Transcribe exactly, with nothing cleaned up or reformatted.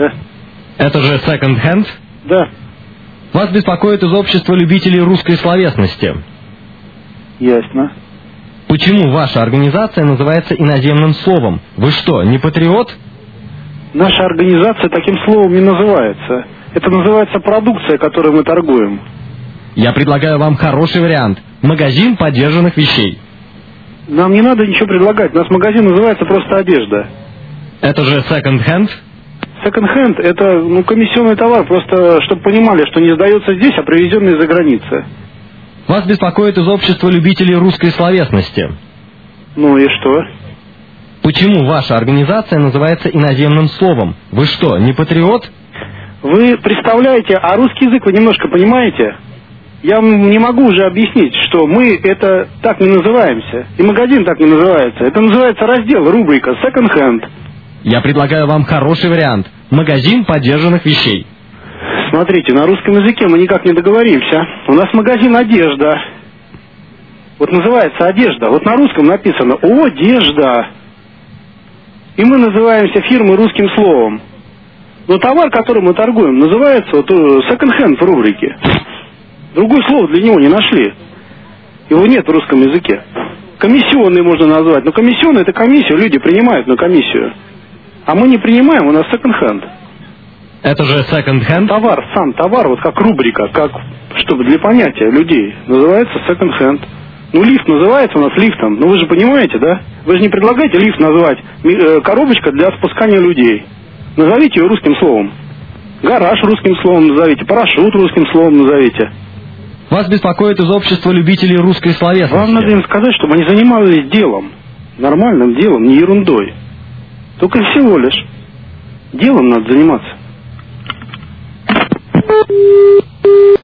Да. Это же Second Hand? Да. Вас беспокоит из общества любителей русской словесности. Ясно. Почему ваша организация называется иноземным словом? Вы что, не патриот? Наша организация таким словом не называется. Это называется продукция, которой мы торгуем. Я предлагаю вам хороший вариант. Магазин подержанных вещей. Нам не надо ничего предлагать. У нас магазин называется просто одежда. Это же Second Hand? Second Hand – это ну, комиссионный товар, просто чтобы понимали, что не сдается здесь, а привезенный из-за границы. Вас беспокоит из общества любителей русской словесности. Ну и что? Почему ваша организация называется иноземным словом? Вы что, не патриот? Вы представляете, а русский язык вы немножко понимаете? Я вам не могу уже объяснить, что мы это так не называемся. И магазин так не называется. Это называется раздел, рубрика Second Hand. Я предлагаю вам хороший вариант. Магазин подержанных вещей. Смотрите, на русском языке мы никак не договоримся. У нас магазин одежда. Вот называется одежда. Вот на русском написано «Одежда». И мы называемся фирмой русским словом. Но товар, который мы торгуем, называется вот Second Hand в рубрике. Другое слово для него не нашли. Его нет в русском языке. Комиссионный можно назвать. Но комиссионный — это комиссию, люди принимают на комиссию. А мы не принимаем, у нас Second Hand. Это же Second Hand? Товар, сам товар, вот как рубрика, как, чтобы для понятия людей, называется Second Hand. Ну, лифт называется у нас лифтом, ну вы же понимаете, да? Вы же не предлагаете лифт назвать э, коробочка для спускания людей. Назовите ее русским словом. Гараж русским словом назовите, парашют русским словом назовите. Вас беспокоит из общества любителей русской словесности. Вам надо им сказать, чтобы они занимались делом, нормальным делом, не ерундой. Только всего лишь. Делом надо заниматься.